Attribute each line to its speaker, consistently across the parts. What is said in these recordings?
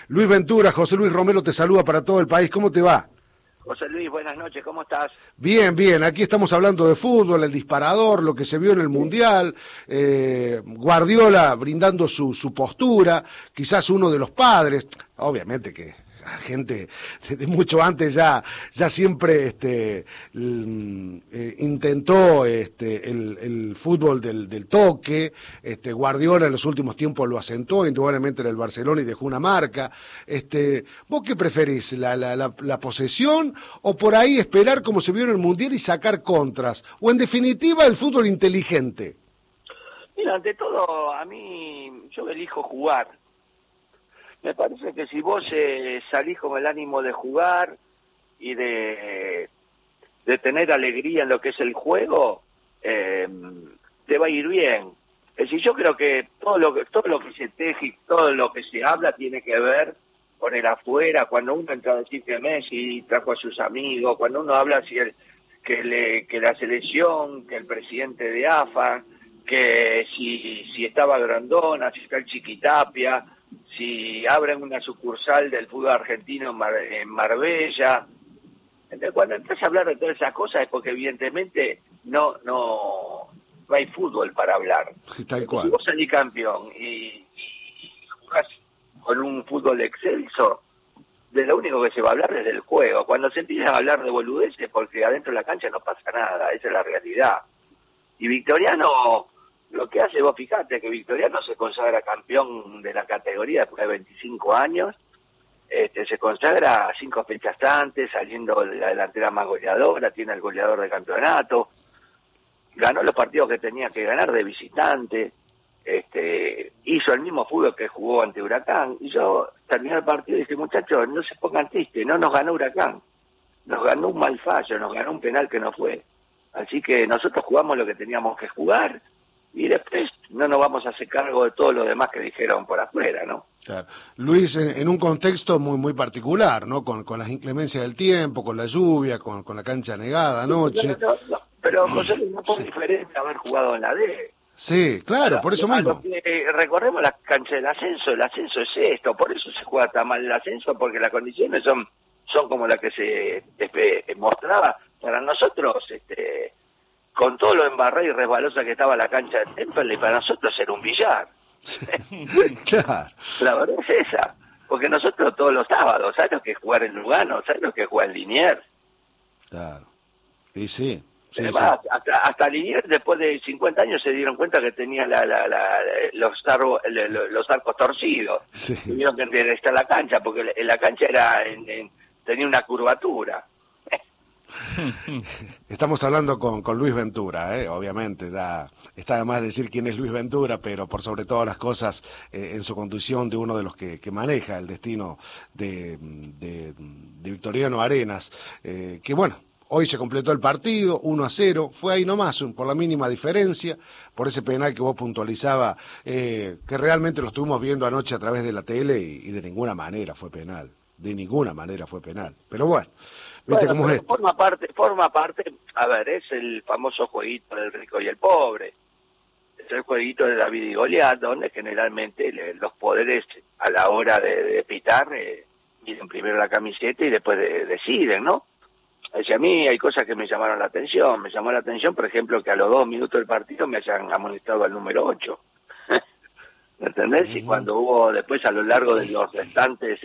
Speaker 1: Luis Ventura, José Luis Romero te saluda para todo el país. ¿Cómo te va?
Speaker 2: José Luis, buenas noches, ¿cómo estás?
Speaker 1: Bien, bien. Aquí estamos hablando de fútbol, el disparador, lo que se vio en el Mundial, Guardiola brindando su postura, quizás uno de los padres, obviamente que la gente de mucho antes ya siempre intentó el fútbol del toque. Guardiola en los últimos tiempos lo acentuó, indudablemente en el Barcelona, y dejó una marca. ¿Vos qué preferís, la posesión o por ahí esperar como se vio en el Mundial y sacar contras? O en definitiva el fútbol inteligente.
Speaker 2: Mira, ante todo, a mí, yo elijo jugar. Me parece que si vos salís con el ánimo de jugar y de tener alegría en lo que es el juego, te va a ir bien. Es decir, yo creo que todo lo que se teje, todo lo que se habla tiene que ver con el afuera. Cuando uno entra a decir que Messi trajo a sus amigos, cuando uno habla que la selección, que el presidente de AFA, que si estaba Grondona, si está el Chiquitapia, si abren una sucursal del fútbol argentino en Marbella. Entonces, cuando entras a hablar de todas esas cosas es porque evidentemente no hay fútbol para hablar.
Speaker 1: Sí, tal cual.
Speaker 2: Si vos salís campeón y jugás con un fútbol excelso, de lo único que se va a hablar es del juego. Cuando se empieza a hablar de boludeces, porque adentro de la cancha no pasa nada, esa es la realidad. Y Victoriano, lo que hace, vos fijate que Victoriano se consagra campeón de la categoría después de 25 años, se consagra 5 fechas antes, saliendo de la delantera más goleadora, tiene el goleador del campeonato, ganó los partidos que tenía que ganar de visitante, hizo el mismo fútbol que jugó ante Huracán, y yo terminé el partido y dije, muchachos, no se pongan tristes, no nos ganó Huracán, nos ganó un mal fallo, nos ganó un penal que no fue. Así que nosotros jugamos lo que teníamos que jugar, y después no nos vamos a hacer cargo de todo lo demás que dijeron por afuera, ¿no?
Speaker 1: Claro. Luis, en un contexto muy particular, ¿no? Con las inclemencias del tiempo, con la lluvia, con la cancha negada anoche.
Speaker 2: No, pero José Luis, no fue diferente haber jugado en la D.
Speaker 1: Sí, claro, por eso mismo.
Speaker 2: Recorremos la cancha del ascenso, el ascenso es esto, por eso se juega tan mal el ascenso, porque las condiciones son como las que se mostraba para nosotros, con todo lo embarrada y resbalosa que estaba la cancha de Temperley, para nosotros era un billar.
Speaker 1: Claro.
Speaker 2: La verdad es esa, porque nosotros todos los sábados, ¿sabes lo que es jugar en Lugano? ¿Sabes lo que es jugar en Liniers?
Speaker 1: Claro, y sí.
Speaker 2: Además, sí. Hasta Liniers, después de 50 años, se dieron cuenta que tenía los arcos torcidos.
Speaker 1: Sí.
Speaker 2: Tuvieron que enderezar la cancha, porque la cancha tenía una curvatura.
Speaker 1: Estamos hablando con Luis Ventura, obviamente, ya está de más decir quién es Luis Ventura, pero por sobre todas las cosas, en su conducción de uno de los que maneja el destino de Victoriano Arenas, que bueno, hoy se completó el partido, 1-0, fue ahí nomás, por la mínima diferencia, por ese penal que vos puntualizaba, que realmente lo estuvimos viendo anoche a través de la tele y de ninguna manera fue penal, pero bueno. ¿Viste cómo es?
Speaker 2: Forma parte, a ver, es el famoso jueguito del rico y el pobre, es el jueguito de David y Goliat, donde generalmente los poderes a la hora de pitar miden primero la camiseta y después deciden, ¿no? A mí hay cosas que me llamaron la atención, por ejemplo, que a los 2 minutos del partido me hayan amonestado al número 8. ¿Me entendés? Y cuando hubo después a lo largo de los restantes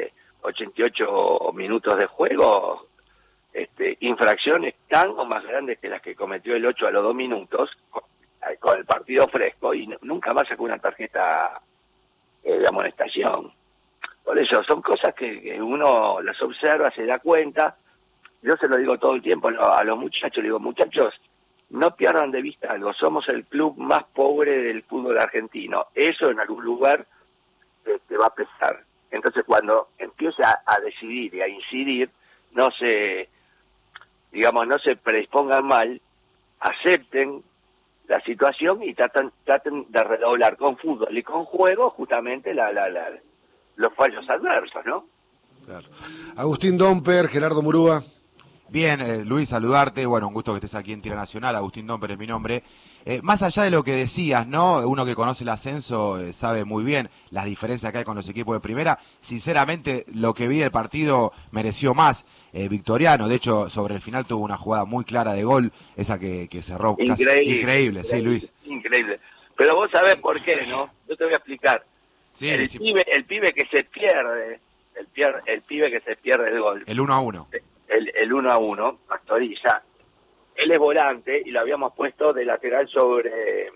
Speaker 2: 88 minutos de juego, infracciones tan o más grandes que las que cometió el 8 a los 2 minutos, con el partido fresco, y nunca más sacó una tarjeta de amonestación. Por eso, son cosas que uno las observa, se da cuenta. Yo se lo digo todo el tiempo a los muchachos, le digo, muchachos, no pierdan de vista algo, somos el club más pobre del fútbol argentino, eso en algún lugar te va a pesar. Entonces cuando empieza a decidir y a incidir, no se predispongan mal, acepten la situación y traten de redoblar con fútbol y con juego justamente los fallos adversos, ¿no?
Speaker 1: Claro. Agustín Domper, Gerardo Murúa.
Speaker 3: Bien, Luis, saludarte. Bueno, un gusto que estés aquí en Tira Nacional. Agustín Domper es mi nombre. Más allá de lo que decías, ¿no? Uno que conoce el ascenso sabe muy bien las diferencias que hay con los equipos de primera. Sinceramente, lo que vi del partido mereció más Victoriano. De hecho, sobre el final tuvo una jugada muy clara de gol, esa que cerró casi increíble, sí, Luis.
Speaker 2: Increíble. Pero vos sabés por qué, ¿no? Yo te voy a explicar.
Speaker 3: Sí,
Speaker 2: El
Speaker 3: sí.
Speaker 2: pibe que se pierde, el pibe que se pierde el gol.
Speaker 3: El 1-1.
Speaker 2: El 1-1, Pastoriza, él es volante y lo habíamos puesto de lateral sobre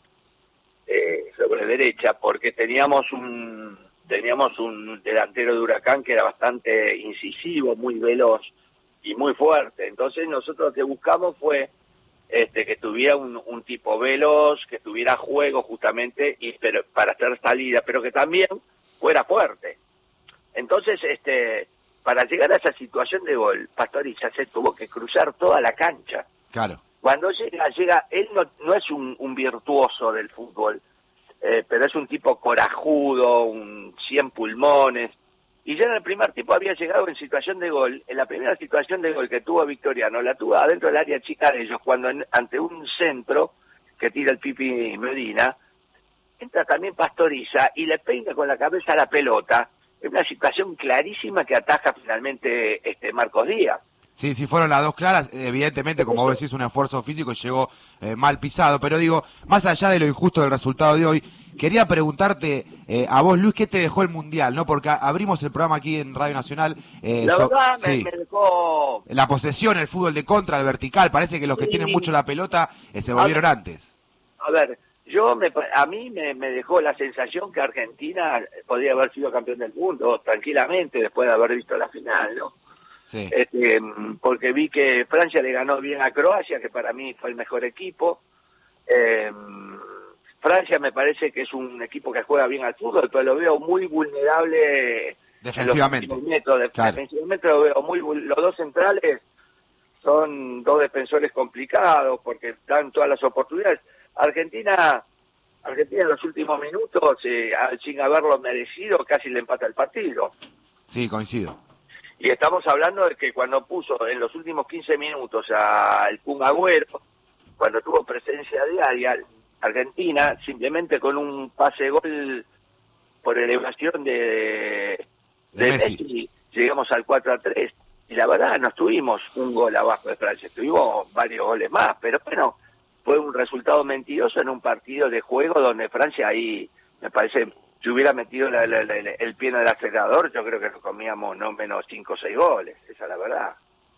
Speaker 2: derecha porque teníamos un delantero de Huracán que era bastante incisivo, muy veloz y muy fuerte. Entonces nosotros lo que buscamos fue que tuviera un tipo veloz, que tuviera juego justamente pero para hacer salida, pero que también fuera fuerte. Entonces, para llegar a esa situación de gol, Pastoriza se tuvo que cruzar toda la cancha.
Speaker 3: Claro.
Speaker 2: Cuando llega, él no es un virtuoso del fútbol, pero es un tipo corajudo, un 100 pulmones, y ya en el primer tiempo había llegado en situación de gol. En la primera situación de gol que tuvo Victoriano, la tuvo adentro del área chica de ellos, cuando ante un centro que tira el Pipi Medina, entra también Pastoriza y le peina con la cabeza la pelota. Es una situación clarísima que ataja finalmente Marcos Díaz.
Speaker 3: Sí, sí, fueron las dos claras. Evidentemente, como vos decís, un esfuerzo físico y llegó mal pisado. Pero digo, más allá de lo injusto del resultado de hoy, quería preguntarte a vos, Luis, ¿qué te dejó el Mundial? ¿No? Porque abrimos el programa aquí en Radio Nacional.
Speaker 2: La verdad
Speaker 3: sí,
Speaker 2: me dejó...
Speaker 3: la posesión, el fútbol de contra, el vertical. Parece que los que tienen mucho la pelota se volvieron antes.
Speaker 2: A ver, a mí me dejó la sensación que Argentina podría haber sido campeón del mundo tranquilamente después de haber visto la final, ¿no?
Speaker 3: Sí.
Speaker 2: Porque vi que Francia le ganó bien a Croacia, que para mí fue el mejor equipo. Francia me parece que es un equipo que juega bien al fútbol, pero lo veo muy vulnerable
Speaker 3: defensivamente.
Speaker 2: Claro. Defensivamente lo veo los dos centrales son dos defensores complicados porque dan todas las oportunidades. Argentina en los últimos minutos, sin haberlo merecido, casi le empata el partido.
Speaker 3: Sí, coincido.
Speaker 2: Y estamos hablando de que cuando puso en los últimos 15 minutos al Kun Agüero, cuando tuvo presencia diaria, Argentina, simplemente con un pase gol por elevación de Messi, llegamos al 4-3. Y la verdad, no estuvimos un gol abajo de Francia, tuvimos varios goles más, pero bueno, fue un resultado mentiroso en un partido de juego donde Francia ahí, me parece, si hubiera metido el pie en el acelerador, yo creo que nos comíamos no menos 5 o 6 goles, esa es la verdad.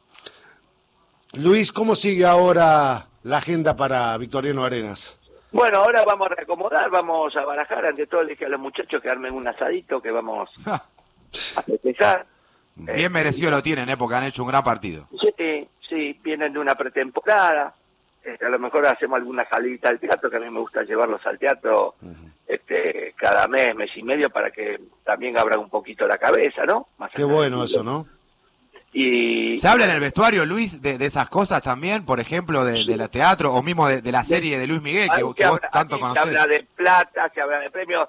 Speaker 1: Luis, ¿cómo sigue ahora la agenda para Victoriano Arenas?
Speaker 2: Bueno, ahora vamos a reacomodar, vamos a barajar, ante todo le dije a los muchachos que armen un asadito, que vamos a festejar.
Speaker 3: Bien merecido lo tienen, porque han hecho un gran partido.
Speaker 2: Sí, vienen de una pretemporada. A lo mejor hacemos alguna salida al teatro, que a mí me gusta llevarlos al teatro cada mes y medio, para que también abran un poquito la cabeza, ¿no?
Speaker 1: Qué bueno eso, ¿no?
Speaker 2: Y
Speaker 3: ¿se habla en el vestuario, Luis, de esas cosas también? Por ejemplo, del teatro o mismo de la serie de Luis Miguel, que vos tanto conocés.
Speaker 2: Se habla de plata, se habla de premios.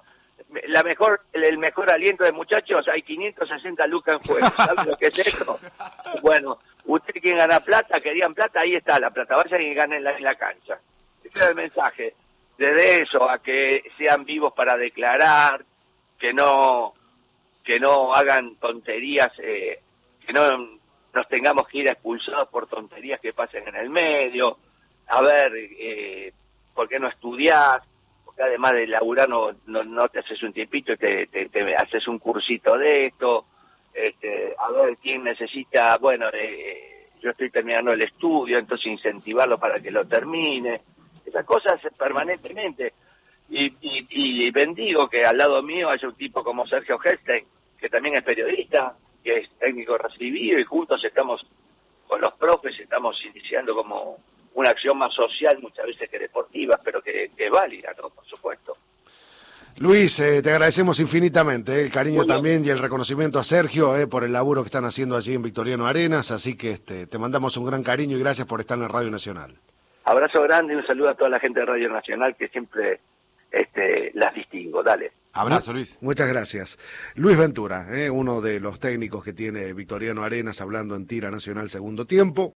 Speaker 2: El mejor aliento de muchachos, hay 560 lucas en juego. ¿Sabes lo que es eso? Bueno, usted quiere ganar plata, querían plata, ahí está la plata, vayan y ganen en la cancha. Ese es el mensaje. Desde eso a que sean vivos para declarar, que no hagan tonterías, que no nos tengamos que ir expulsados por tonterías que pasen en el medio. A ver, ¿por qué no estudiás? Porque además de laburar no te haces un tiempito y te haces un cursito de esto. A ver quién necesita, yo estoy terminando el estudio, entonces incentivarlo para que lo termine. Esas cosas permanentemente. Y bendigo que al lado mío haya un tipo como Sergio Helstein, que también es periodista, que es técnico recibido, y juntos estamos con los profes, estamos iniciando como una acción más social muchas veces que deportiva, pero que válida, ¿no? Por supuesto.
Speaker 1: Luis, te agradecemos infinitamente el cariño también y el reconocimiento a Sergio por el laburo que están haciendo allí en Victoriano Arenas, así que te mandamos un gran cariño y gracias por estar en Radio Nacional.
Speaker 2: Abrazo grande y un saludo a toda la gente de Radio Nacional, que siempre las distingo. Dale.
Speaker 3: Abrazo, Luis.
Speaker 1: Muchas gracias. Luis Ventura, uno de los técnicos que tiene Victoriano Arenas hablando en Tira Nacional segundo tiempo.